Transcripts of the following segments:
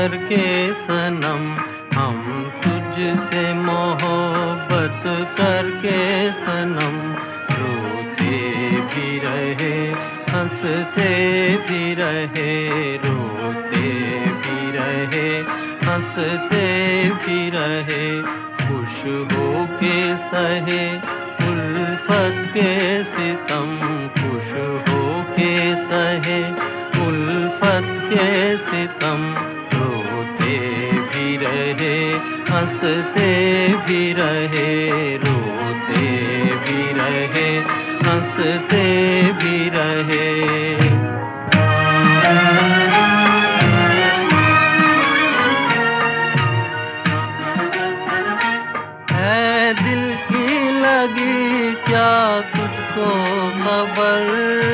करके सनम, हम तुझसे मोहब्बत करके सनम, रोते भी रहे हंसते भी रहे, रोते भी रहे हंसते भी रहे, खुश हो के सहे उल्फत के सितम, खुश हो के सहे उल्फत के सितम, रोते भी रहे हंसते भी रहे, रोते भी रहे हंसते भी रहे। है दिल की लगी क्या तुझको खबर,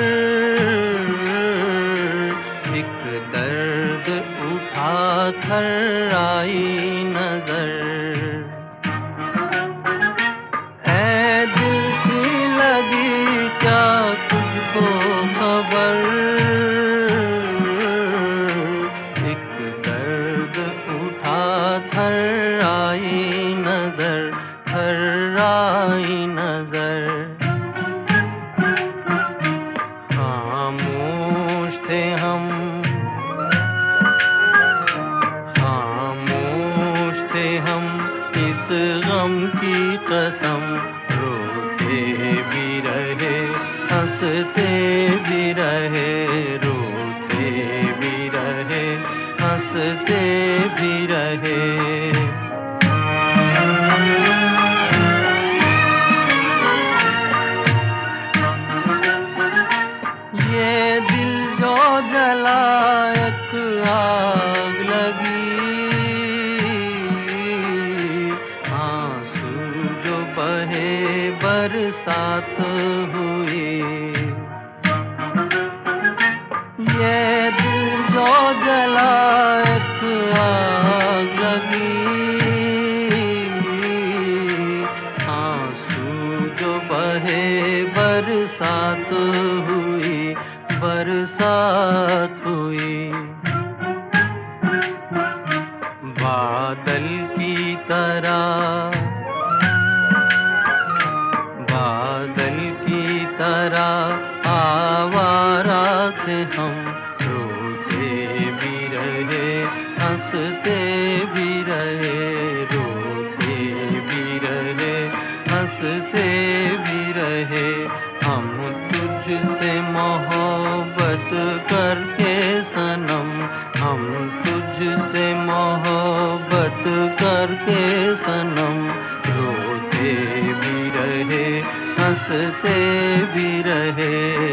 एक दर्द उठा कर आई नजर, है दिल की लगी क्या तुझको खबर, एक दर्द उठा कर आई नजर, हर आई नजर। खामोश थे हम, खामोश थे हम इस गम की कसम, रोते भी रहे हंसते भी रहे, रोते भी रहे हंसते भी रहे। ये दिल जो जला एक आग लगी, आंसू जो बहे बरसात हुई, ये दिल जो जला एक आग लगी, आंसू जो बहे बरसात हुई, बरसात हुई। बादल की तरह, बादल की तरह आवारा थे हम, रोते भी रहे हंसते भी रहे, रोते भी रहे हंसते भी रहे, हम तुझसे मोहब्बत करके सनम, हम तुझसे मोहब्बत करके सनम, रोते भी रहे हंसते भी रहे।